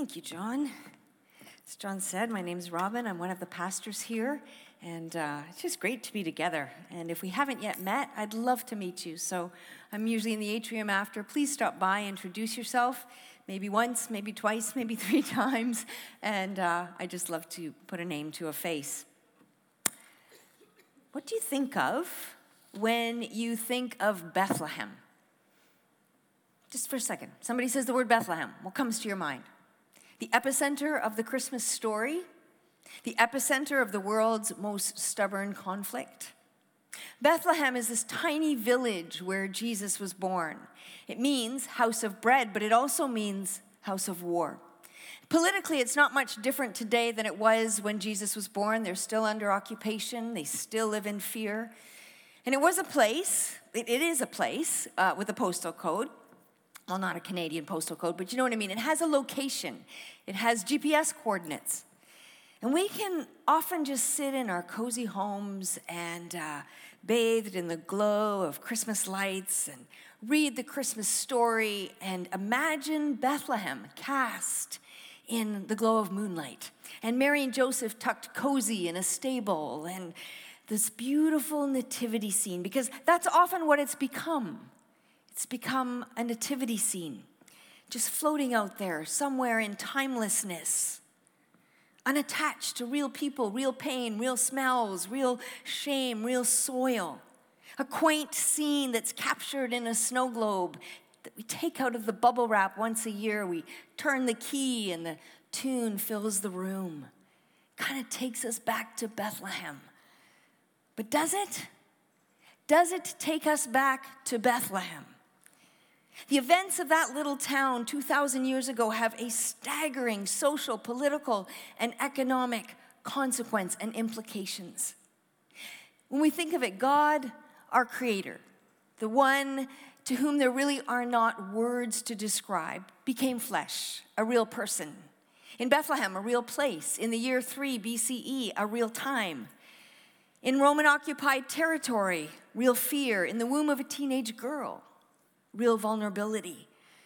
Thank you, John. As John said, my name's Robin. I'm one of the pastors here, and it's just great to be together. And if we haven't yet met, I'd love to meet you. So I'm usually in the atrium after. Please stop by, introduce yourself, maybe once, maybe twice, maybe 3 times. And I just love to put a name to a face. What do you think of when you think of Bethlehem? Just for a second. Somebody says the word Bethlehem. What comes to your mind? The epicenter of the Christmas story, the epicenter of the world's most stubborn conflict. Bethlehem is this tiny village where Jesus was born. It means house of bread, but it also means house of war. Politically, it's not much different today than it was when Jesus was born. They're still under occupation. They still live in fear. And it was a place, it is a place with a postal code. Well, not a Canadian postal code, but you know what I mean. It has a location. It has GPS coordinates. And we can often just sit in our cozy homes and bathed in the glow of Christmas lights and read the Christmas story and imagine Bethlehem cast in the glow of moonlight. And Mary and Joseph tucked cozy in a stable and this beautiful nativity scene, because that's often what it's become. It's become a nativity scene, just floating out there somewhere in timelessness, unattached to real people, real pain, real smells, real shame, real soil. A quaint scene that's captured in a snow globe that we take out of the bubble wrap once a year. We turn the key and the tune fills the room. Kind of takes us back to Bethlehem. But does it? Does it take us back to Bethlehem? The events of that little town 2,000 years ago have a staggering social, political, and economic consequence and implications. When we think of it, God, our Creator, the one to whom there really are not words to describe, became flesh, a real person. In Bethlehem, a real place. In the year 3 BCE, a real time. In Roman-occupied territory, real fear. In the womb of a teenage girl, real vulnerability.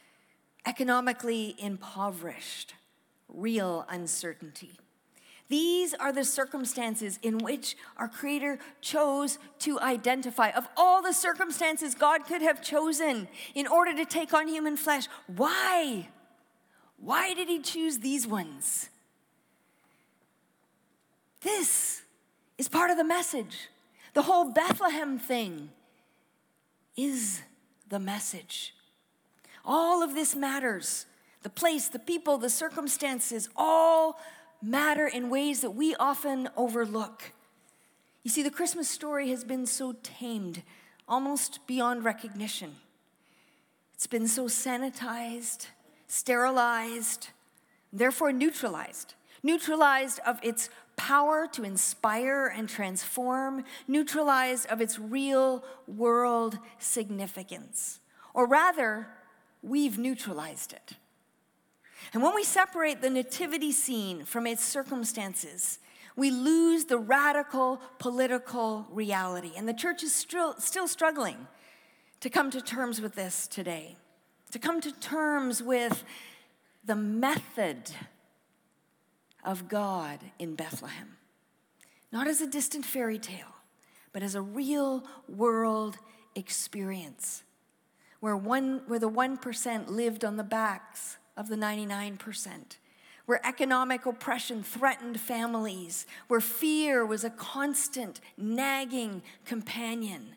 Economically impoverished, real uncertainty. These are the circumstances in which our Creator chose to identify. Of all the circumstances God could have chosen in order to take on human flesh, why? Why did He choose these ones? This is part of the message. The whole Bethlehem thing is the message. All of this matters. The place, the people, the circumstances, all matter in ways that we often overlook. You see, the Christmas story has been so tamed, almost beyond recognition. It's been so sanitized, sterilized, therefore neutralized. Neutralized of its power to inspire and transform, neutralized of its real world significance. Or rather, we've neutralized it. And when we separate the nativity scene from its circumstances, we lose the radical political reality. And the church is still struggling to come to terms with this today, to come to terms with the method of God in Bethlehem. Not as a distant fairy tale, but as a real world experience where the 1% lived on the backs of the 99%, where economic oppression threatened families, where fear was a constant nagging companion,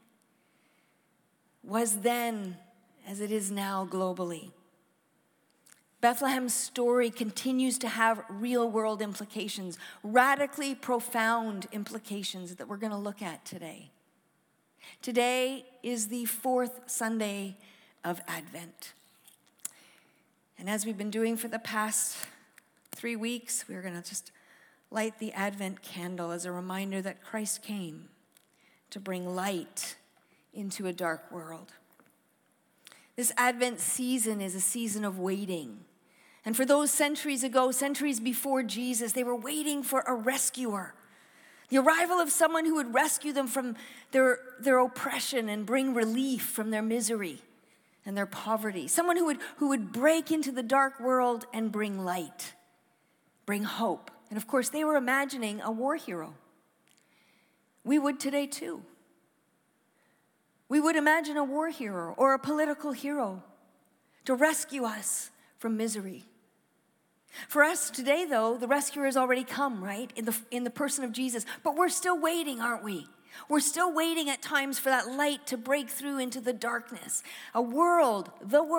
was then as it is now globally. Bethleham's story continues to have real-world implications, radically profound implications that we're going to look at today. Today is the 4th Sunday of Advent. And as we've been doing for the past 3 weeks, we're going to just light the Advent candle as a reminder that Christ came to bring light into a dark world. This Advent season is a season of waiting. And for those centuries ago, centuries before Jesus, they were waiting for a rescuer. The arrival of someone who would rescue them from their oppression and bring relief from their misery. and their poverty. Someone who would break into the dark world and bring light, bring hope. And of course, they were imagining a war hero. We would today too. We would imagine a war hero or a political hero to rescue us from misery. For us today, though, the rescuer has already come, right? In the person of Jesus. But we're still waiting, aren't we? We're still waiting at times for that light to break through into the darkness. Our world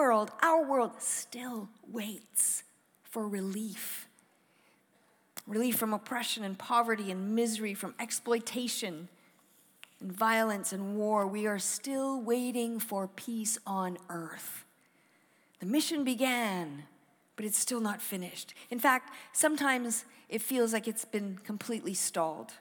still waits for relief. Relief from oppression and poverty and misery, from exploitation and violence and war. We are still waiting for peace on earth. The mission began, but it's still not finished. In fact, sometimes it feels like it's been completely stalled.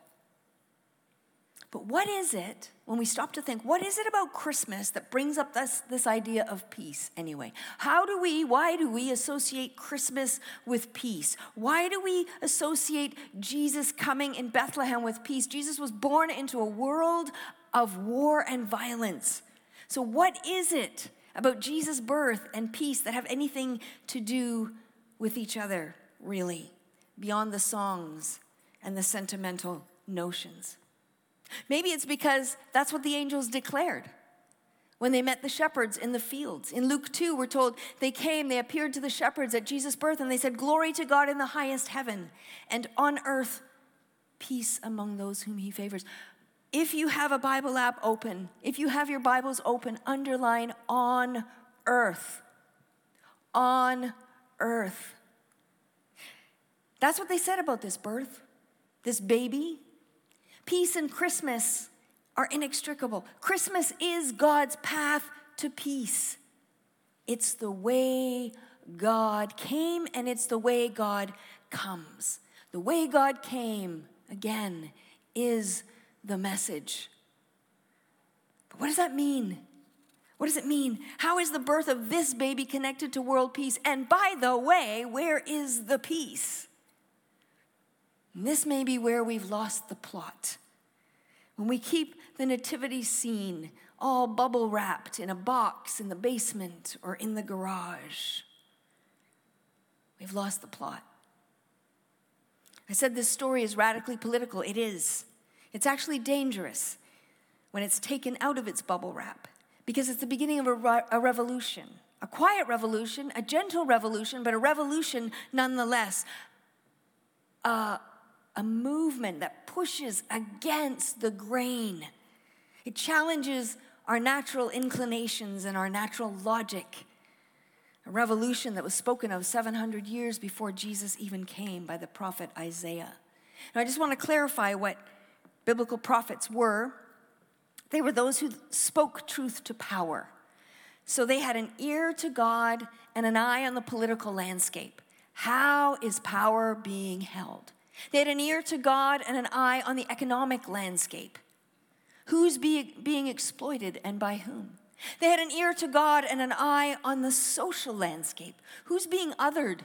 But what is it, when we stop to think, what is it about Christmas that brings up this idea of peace anyway? Why do we associate Christmas with peace? Why do we associate Jesus coming in Bethlehem with peace? Jesus was born into a world of war and violence. So what is it about Jesus' birth and peace that have anything to do with each other, really, beyond the songs and the sentimental notions? Maybe it's because that's what the angels declared when they met the shepherds in the fields. In Luke 2, we're told they appeared to the shepherds at Jesus' birth, and they said, "Glory to God in the highest heaven, and on earth, peace among those whom he favors." If you have a Bible app open, if you have your Bibles open, underline "on earth." On earth. That's what they said about this birth, this baby. Peace and Christmas are inextricable. Christmas is God's path to peace. It's the way God came, and it's the way God comes. The way God came, again, is the message. But what does that mean? What does it mean? How is the birth of this baby connected to world peace? And by the way, where is the peace? And this may be where we've lost the plot. When we keep the nativity scene all bubble wrapped in a box in the basement or in the garage, we've lost the plot. I said this story is radically political. It is. It's actually dangerous when it's taken out of its bubble wrap, because it's the beginning of a revolution, a quiet revolution, a gentle revolution, but a revolution nonetheless. A movement that pushes against the grain. It challenges our natural inclinations and our natural logic. A revolution that was spoken of 700 years before Jesus even came by the prophet Isaiah. Now, I just want to clarify what biblical prophets were. They were those who spoke truth to power. So they had an ear to God and an eye on the political landscape. How is power being held? They had an ear to God and an eye on the economic landscape. Who's being exploited and by whom? They had an ear to God and an eye on the social landscape. Who's being othered?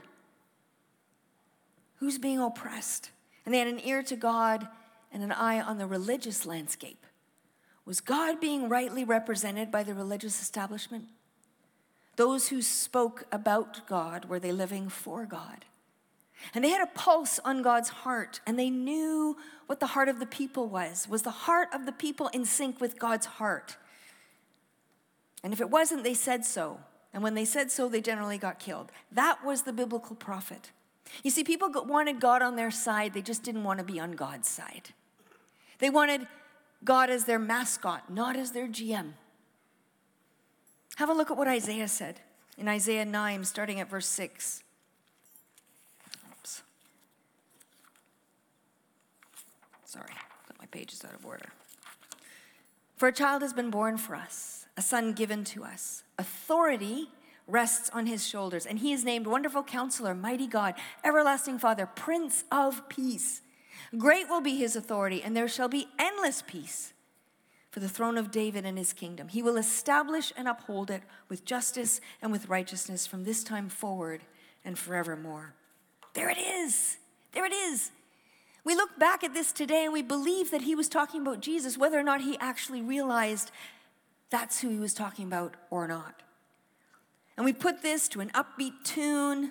Who's being oppressed? And they had an ear to God and an eye on the religious landscape. Was God being rightly represented by the religious establishment? Those who spoke about God, were they living for God? And they had a pulse on God's heart, and they knew what the heart of the people was. Was the heart of the people in sync with God's heart? And if it wasn't, they said so. And when they said so, they generally got killed. That was the biblical prophet. You see, people wanted God on their side. They just didn't want to be on God's side. They wanted God as their mascot, not as their GM. Have a look at what Isaiah said in Isaiah 9, starting at verse 6. Sorry, got my pages out of order. For a child has been born for us, a son given to us. Authority rests on his shoulders, and he is named Wonderful Counselor, Mighty God, Everlasting Father, Prince of Peace. Great will be his authority, and there shall be endless peace for the throne of David and his kingdom. He will establish and uphold it with justice and with righteousness from this time forward and forevermore. There it is. There it is. We look back at this today and we believe that he was talking about Jesus, whether or not he actually realized that's who he was talking about or not. And we put this to an upbeat tune,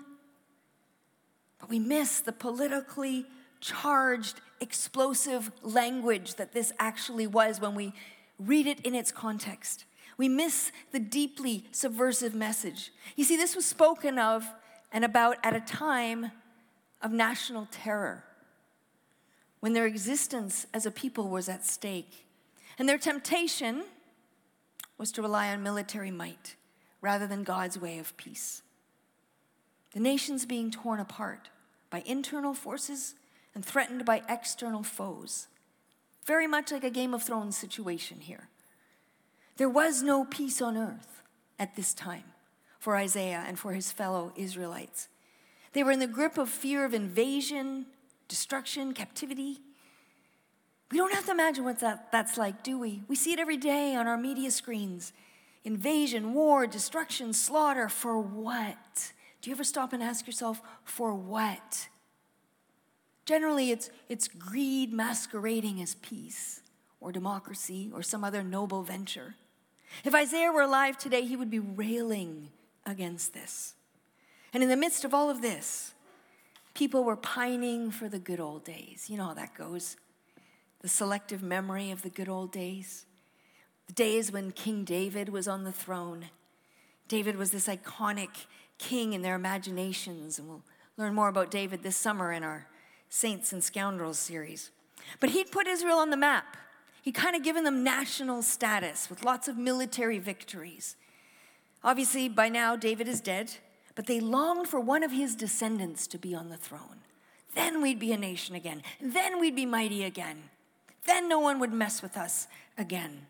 but we miss the politically charged, explosive language that this actually was when we read it in its context. We miss the deeply subversive message. You see, this was spoken of and about at a time of national terror, when their existence as a people was at stake. And their temptation was to rely on military might rather than God's way of peace. The nation's being torn apart by internal forces and threatened by external foes. Very much like a Game of Thrones situation here. There was no peace on earth at this time for Isaiah and for his fellow Israelites. They were in the grip of fear of invasion, destruction, captivity. We don't have to imagine what that's like, do we? We see it every day on our media screens. Invasion, war, destruction, slaughter. For what? Do you ever stop and ask yourself, for what? Generally, it's greed masquerading as peace or democracy or some other noble venture. If Isaiah were alive today, he would be railing against this. And in the midst of all of this, people were pining for the good old days. You know how that goes. The selective memory of the good old days. The days when King David was on the throne. David was this iconic king in their imaginations, and we'll learn more about David this summer in our Saints and Scoundrels series. But he'd put Israel on the map. He'd kind of given them national status with lots of military victories. Obviously, by now, David is dead, but they longed for one of his descendants to be on the throne. Then we'd be a nation again. Then we'd be mighty again. Then no one would mess with us again.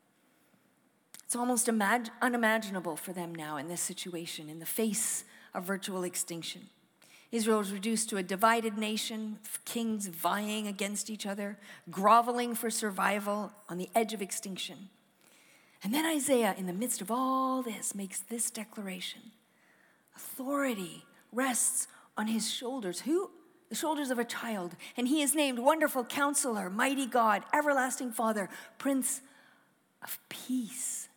It's almost unimaginable for them now in this situation, in the face of virtual extinction. Israel was reduced to a divided nation, kings vying against each other, groveling for survival on the edge of extinction. And then Isaiah, in the midst of all this, makes this declaration. Authority rests on his shoulders. Who? The shoulders of a child. And he is named Wonderful Counselor, Mighty God, Everlasting Father, Prince of Peace.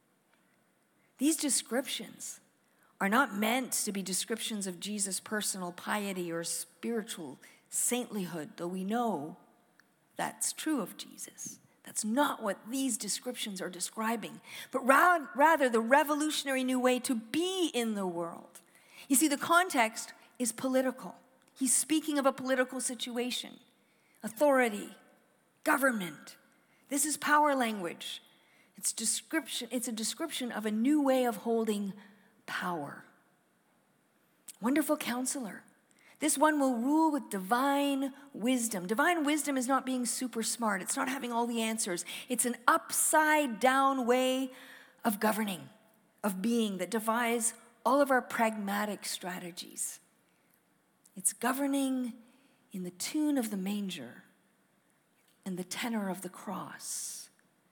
These descriptions are not meant to be descriptions of Jesus' personal piety or spiritual saintlyhood, though we know that's true of Jesus. That's not what these descriptions are describing, but rather the revolutionary new way to be in the world. You see, the context is political. He's speaking of a political situation, authority, government. This is power language. It's a description of a new way of holding power. Wonderful Counselor. This one will rule with divine wisdom. Divine wisdom is not being super smart. It's not having all the answers. It's an upside down way of governing, of being that defies all of our pragmatic strategies. It's governing in the tune of the manger and the tenor of the cross.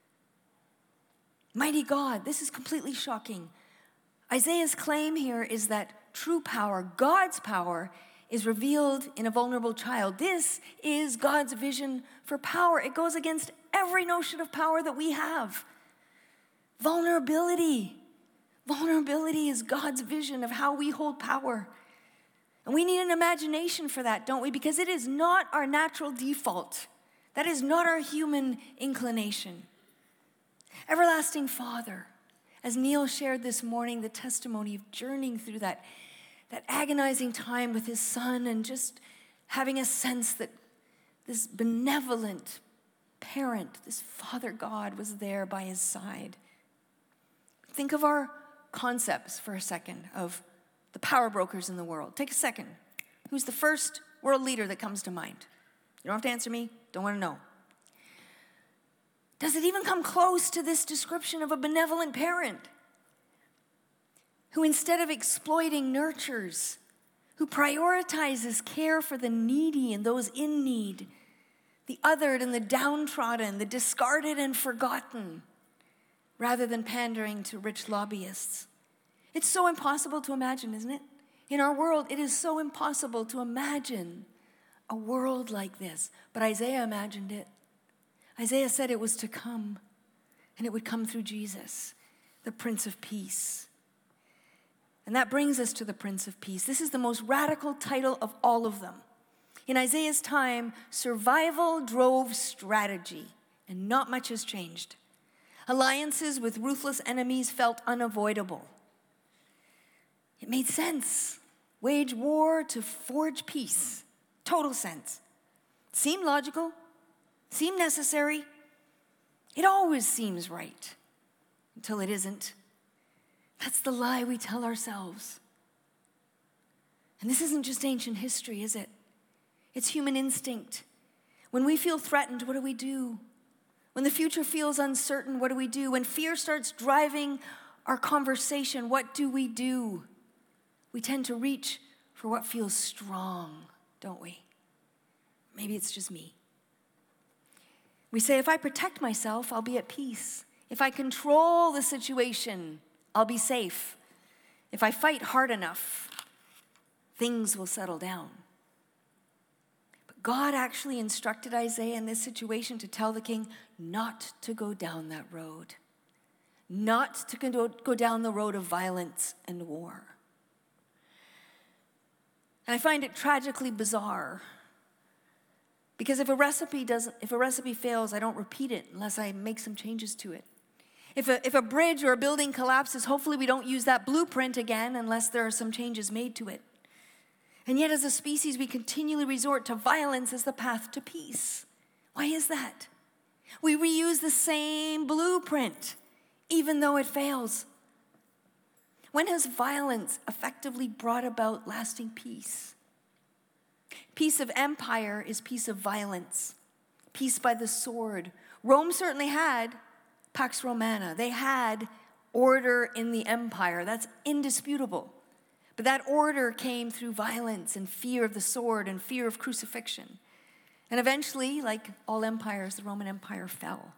Mighty God, this is completely shocking. Isaiah's claim here is that true power, God's power, is revealed in a vulnerable child. This is God's vision for power. It goes against every notion of power that we have. Vulnerability. Vulnerability is God's vision of how we hold power. And we need an imagination for that, don't we? Because it is not our natural default. That is not our human inclination. Everlasting Father, as Neil shared this morning, the testimony of journeying through that agonizing time with his son and just having a sense that this benevolent parent, this Father God, was there by his side. Think of our concepts for a second of the power brokers in the world. Take a second. Who's the first world leader that comes to mind? You don't have to answer me. Don't want to know. Does it even come close to this description of a benevolent parent who, instead of exploiting, nurtures, who prioritizes care for the needy and those in need, the othered and the downtrodden, the discarded and forgotten, rather than pandering to rich lobbyists? It's so impossible to imagine, isn't it? In our world, it is so impossible to imagine a world like this. But Isaiah imagined it. Isaiah said it was to come, and it would come through Jesus, the Prince of Peace. And that brings us to the Prince of Peace. This is the most radical title of all of them. In Isaiah's time, survival drove strategy, and not much has changed. Alliances with ruthless enemies felt unavoidable. It made sense. Wage war to forge peace. Total sense. Seemed logical. Seemed necessary. It always seems right until it isn't. That's the lie we tell ourselves. And this isn't just ancient history, is it? It's human instinct. When we feel threatened, what do? When the future feels uncertain, what do? When fear starts driving our conversation, what do? We tend to reach for what feels strong, don't we? Maybe it's just me. We say, if I protect myself, I'll be at peace. If I control the situation, I'll be safe. If I fight hard enough, things will settle down. But God actually instructed Isaiah in this situation to tell the king not to go down that road, not to go down the road of violence and war. And I find it tragically bizarre, because if a recipe fails, I don't repeat it unless I make some changes to it. If a bridge or a building collapses, hopefully we don't use that blueprint again unless there are some changes made to it. And yet as a species, we continually resort to violence as the path to peace. Why is that? We reuse the same blueprint, even though it fails. When has violence effectively brought about lasting peace? Peace of empire is peace of violence. Peace by the sword. Rome certainly had Pax Romana. They had order in the empire. That's indisputable. But that order came through violence and fear of the sword and fear of crucifixion. And eventually, like all empires, the Roman Empire fell.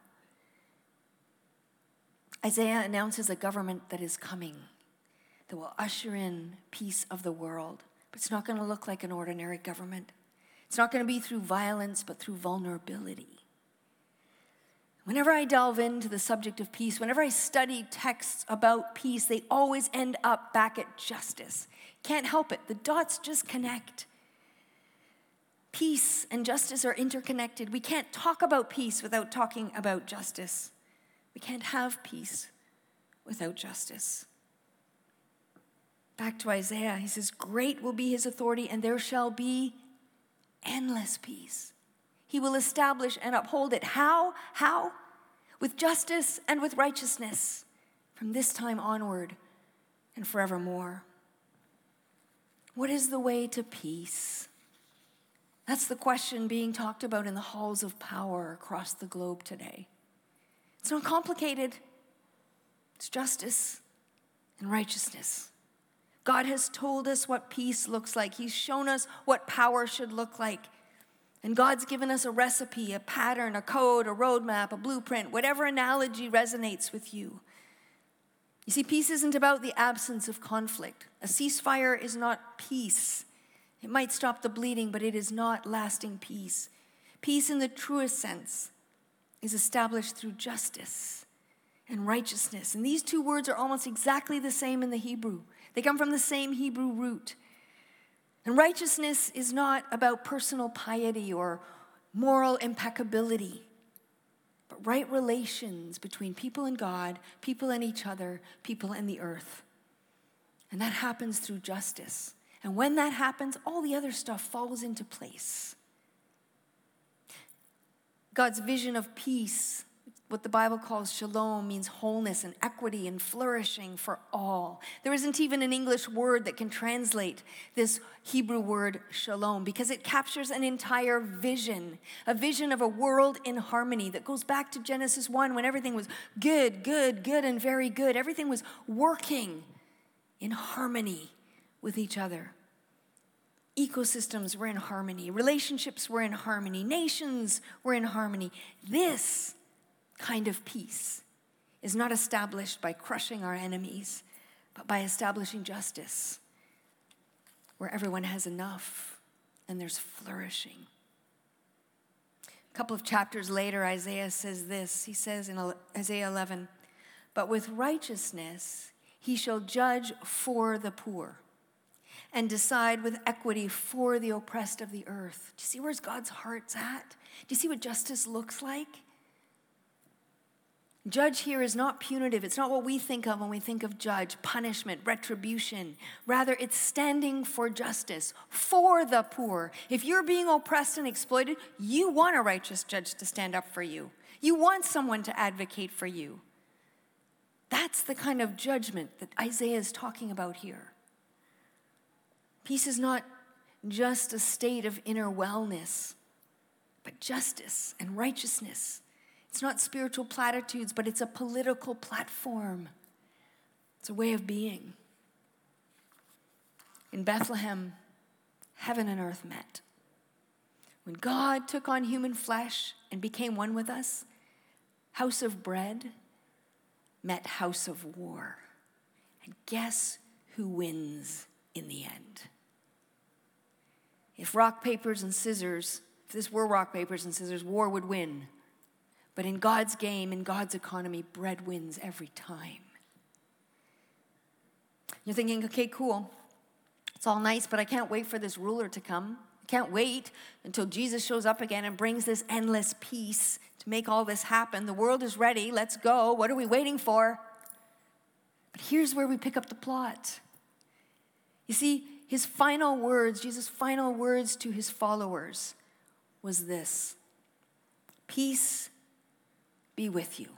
Isaiah announces a government that is coming, that will usher in peace of the world. But it's not going to look like an ordinary government. It's not going to be through violence, but through vulnerability. Whenever I delve into the subject of peace, whenever I study texts about peace, they always end up back at justice. Can't help it. The dots just connect. Peace and justice are interconnected. We can't talk about peace without talking about justice. We can't have peace without justice. Back to Isaiah, he says, great will be his authority, and there shall be endless peace. He will establish and uphold it. How? How? With justice and with righteousness from this time onward and forevermore. What is the way to peace? That's the question being talked about in the halls of power across the globe today. It's not complicated. It's justice and righteousness. God has told us what peace looks like. He's shown us what power should look like. And God's given us a recipe, a pattern, a code, a roadmap, a blueprint, whatever analogy resonates with you. You see, peace isn't about the absence of conflict. A ceasefire is not peace. It might stop the bleeding, but it is not lasting peace. Peace in the truest sense is established through justice and righteousness. And these two words are almost exactly the same in the Hebrew. They come from the same Hebrew root. And righteousness is not about personal piety or moral impeccability, but right relations between people and God, people and each other, people and the earth. And that happens through justice. And when that happens, all the other stuff falls into place. God's vision of peace, what the Bible calls shalom, means wholeness and equity and flourishing for all. There isn't even an English word that can translate this Hebrew word shalom, because it captures an entire vision, a vision of a world in harmony that goes back to Genesis 1 when everything was good, good, good, and very good. Everything was working in harmony with each other. Ecosystems were in harmony. Relationships were in harmony. Nations were in harmony. This kind of peace is not established by crushing our enemies, but by establishing justice where everyone has enough and there's flourishing. A couple of chapters later, Isaiah says this. He says in Isaiah 11, "But with righteousness He shall judge for the poor and decide with equity for the oppressed of the earth. Do you see where God's heart's at? Do you see what justice looks like? Judge here is not punitive. It's not what we think of when we think of judge, punishment, retribution. Rather, it's standing for justice, for the poor. If you're being oppressed and exploited, you want a righteous judge to stand up for you. You want someone to advocate for you. That's the kind of judgment that Isaiah is talking about here. Peace is not just a state of inner wellness, but justice and righteousness. It's not spiritual platitudes, but it's a political platform. It's a way of being. In Bethlehem, heaven and earth met. When God took on human flesh and became one with us, house of bread met house of war. And guess who wins in the end? If this were rock, papers, and scissors, war would win. But in God's game, in God's economy, bread wins every time. You're thinking, okay, cool. It's all nice, but I can't wait for this ruler to come. I can't wait until Jesus shows up again and brings this endless peace to make all this happen. The world is ready. Let's go. What are we waiting for? But here's where we pick up the plot. You see, his final words, Jesus' final words to his followers was this: peace be with you.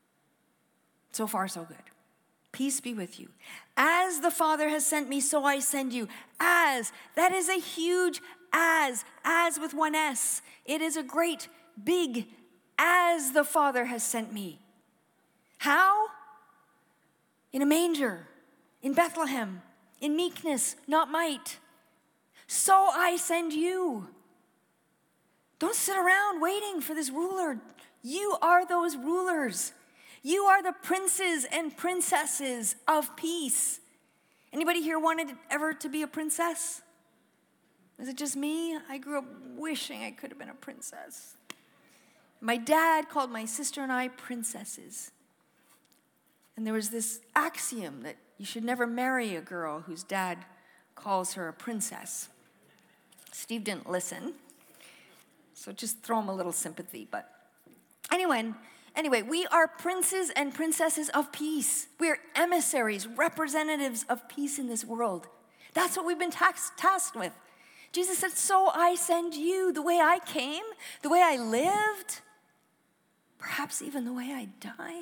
So far, so good. Peace be with you. As the Father has sent me, so I send you. As, that is a huge as with one S. It is a great, big, as the Father has sent me. How? In a manger, in Bethlehem, in meekness, not might. So I send you. Don't sit around waiting for this ruler. You are those rulers. You are the princes and princesses of peace. Anybody here wanted ever to be a princess? Is it just me? I grew up wishing I could have been a princess. My dad called my sister and I princesses. And there was this axiom that you should never marry a girl whose dad calls her a princess. Steve didn't listen, so just throw him a little sympathy. But anyway, we are princes and princesses of peace. We are emissaries, representatives of peace in this world. That's what we've been tasked with. Jesus said, so I send you. The way I came, the way I lived, perhaps even the way I died,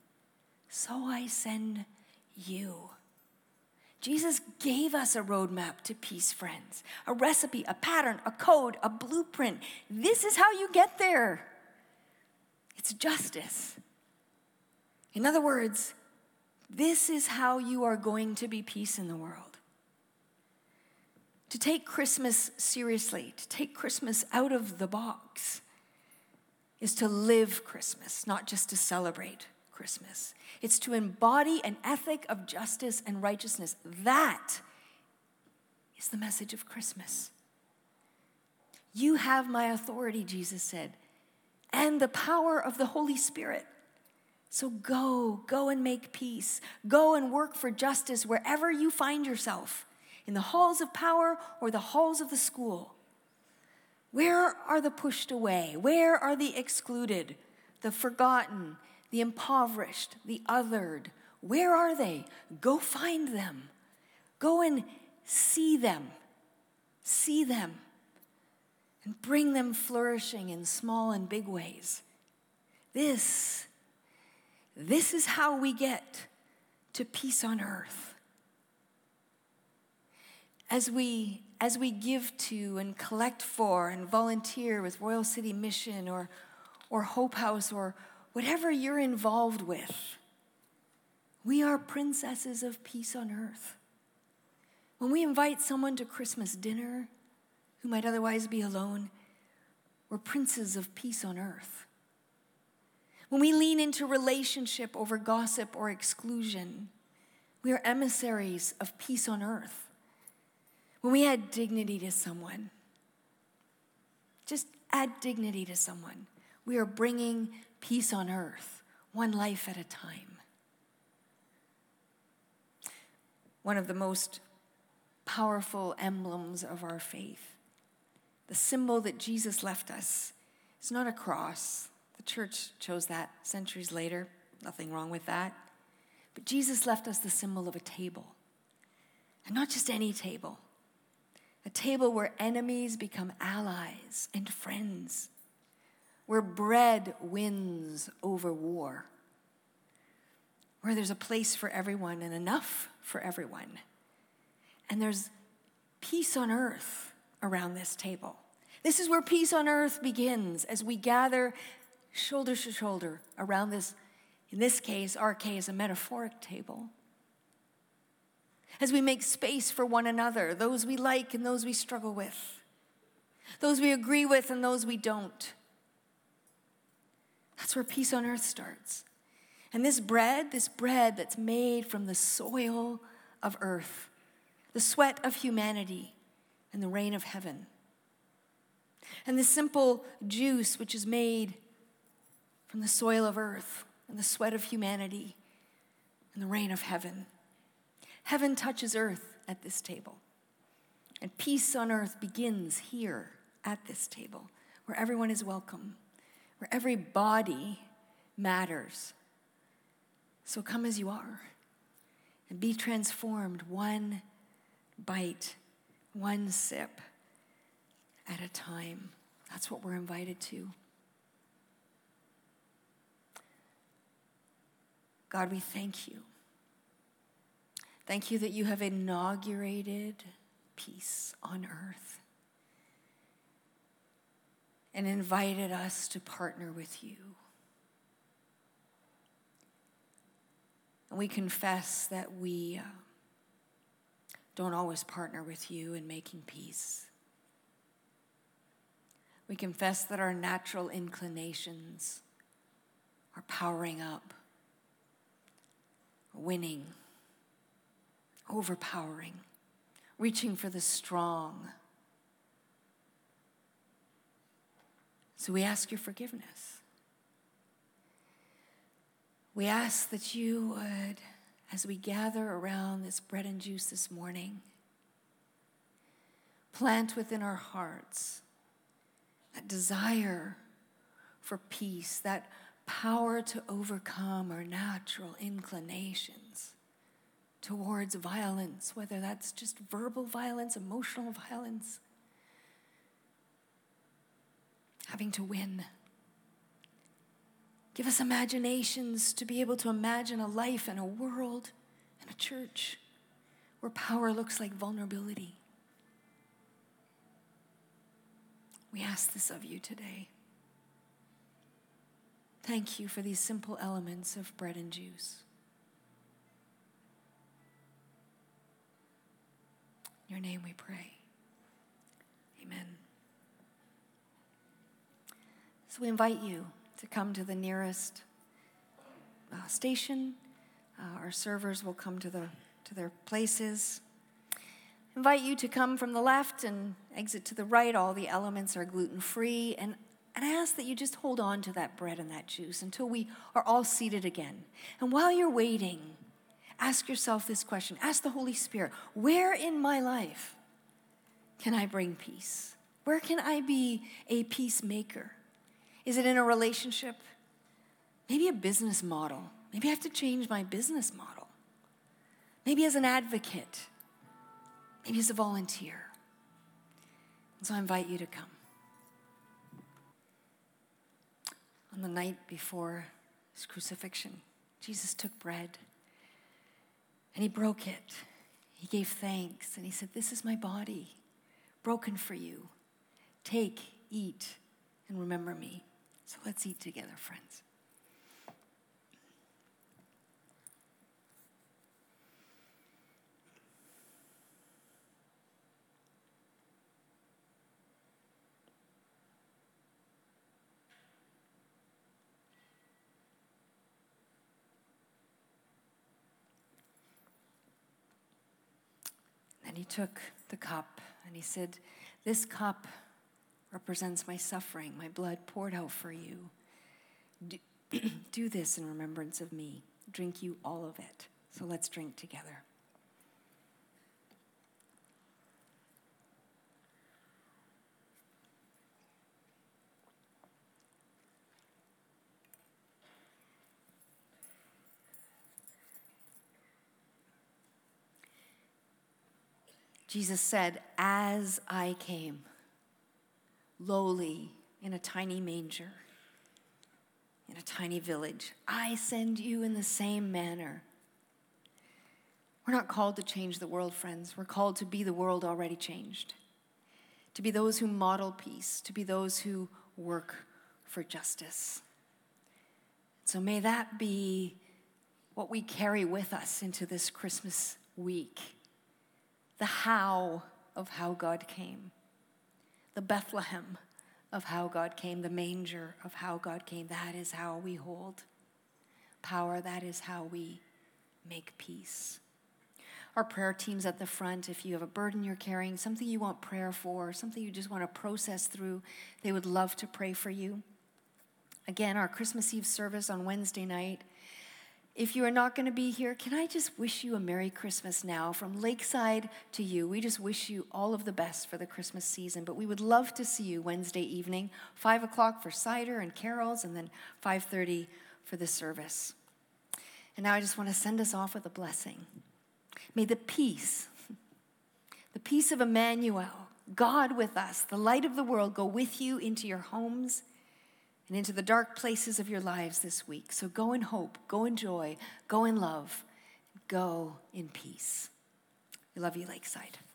so I send you. Jesus gave us a roadmap to peace, friends. A recipe, a pattern, a code, a blueprint. This is how you get there. It's justice. In other words, this is how you are going to be peace in the world. To take Christmas seriously, to take Christmas out of the box, is to live Christmas, not just to celebrate Christmas. It's to embody an ethic of justice and righteousness. That is the message of Christmas. You have my authority, Jesus said, and the power of the Holy Spirit. So go and make peace. Go and work for justice wherever you find yourself, in the halls of power or the halls of the school. Where are the pushed away? Where are the excluded, the forgotten, the impoverished, the othered? Where are they? Go find them. Go and see them. See them. And bring them flourishing in small and big ways. This is how we get to peace on earth. As we give to and collect for and volunteer with Royal City Mission or Hope House or whatever you're involved with, we are princesses of peace on earth. When we invite someone to Christmas dinner who might otherwise be alone, we're princes of peace on earth. When we lean into relationship over gossip or exclusion, we are emissaries of peace on earth. When we add dignity to someone, just add dignity to someone, we are bringing peace on earth, one life at a time. one of the most powerful emblems of our faith. The symbol that Jesus left us is not a cross. The church chose that centuries later. Nothing wrong with that. But Jesus left us the symbol of a table. And not just any table. A table where enemies become allies and friends. Where bread wins over war. Where there's a place for everyone and enough for everyone. And there's peace on earth around this table. This is where peace on earth begins as we gather shoulder to shoulder around this, in this case, our case, a metaphoric table. As we make space for one another, those we like and those we struggle with, those we agree with and those we don't. That's where peace on earth starts. And this bread that's made from the soil of earth, the sweat of humanity, and the rain of heaven. And the simple juice which is made from the soil of earth and the sweat of humanity and the rain of heaven. Heaven touches earth at this table. And peace on earth begins here at this table, where everyone is welcome, where every body matters. So come as you are and be transformed one bite, one sip at a time. That's what we're invited to. God, we thank you. Thank you that you have inaugurated peace on earth and invited us to partner with you. And we confess that we don't always partner with you in making peace. We confess that our natural inclinations are powering up, winning, overpowering, reaching for the strong. So we ask your forgiveness. We ask that you would, as we gather around this bread and juice this morning, plant within our hearts that desire for peace, that power to overcome our natural inclinations towards violence, whether that's just verbal violence, emotional violence, having to win. Give us imaginations to be able to imagine a life and a world and a church where power looks like vulnerability. We ask this of you today. Thank you for these simple elements of bread and juice. In your name we pray. Amen. So we invite you to come to the nearest station. Our servers will come to their places. Invite you to come from the left and exit to the right. All the elements are gluten-free. And I ask that you just hold on to that bread and that juice until we are all seated again. And while you're waiting, ask yourself this question. Ask the Holy Spirit, where in my life can I bring peace? Where can I be a peacemaker? Is it in a relationship? Maybe a business model. Maybe I have to change my business model. Maybe as an advocate. Maybe as a volunteer. And so I invite you to come. On the night before his crucifixion, Jesus took bread and he broke it. He gave thanks and he said, "This is my body, broken for you. Take, eat, and remember me." So let's eat together, friends. And he took the cup and he said, "This cup represents my suffering, my blood poured out for you. Do this in remembrance of me. Drink you all of it." So let's drink together. Jesus said, as I came, lowly in a tiny manger, in a tiny village, I send you in the same manner. We're not called to change the world, friends. We're called to be the world already changed, to be those who model peace, to be those who work for justice. So may that be what we carry with us into this Christmas week. The how of how God came. The Bethlehem of how God came. The manger of how God came. That is how we hold power. That is how we make peace. Our prayer team's at the front. If you have a burden you're carrying, something you want prayer for, something you just want to process through, they would love to pray for you. Again, our Christmas Eve service on Wednesday night. If you are not going to be here, can I just wish you a Merry Christmas now from Lakeside to you? We just wish you all of the best for the Christmas season, but we would love to see you Wednesday evening, 5 o'clock for cider and carols, and then 5:30 for the service. And now I just want to send us off with a blessing. May the peace of Emmanuel, God with us, the light of the world, go with you into your homes and into the dark places of your lives this week. So go in hope, go in joy, go in love, go in peace. We love you, Lakeside.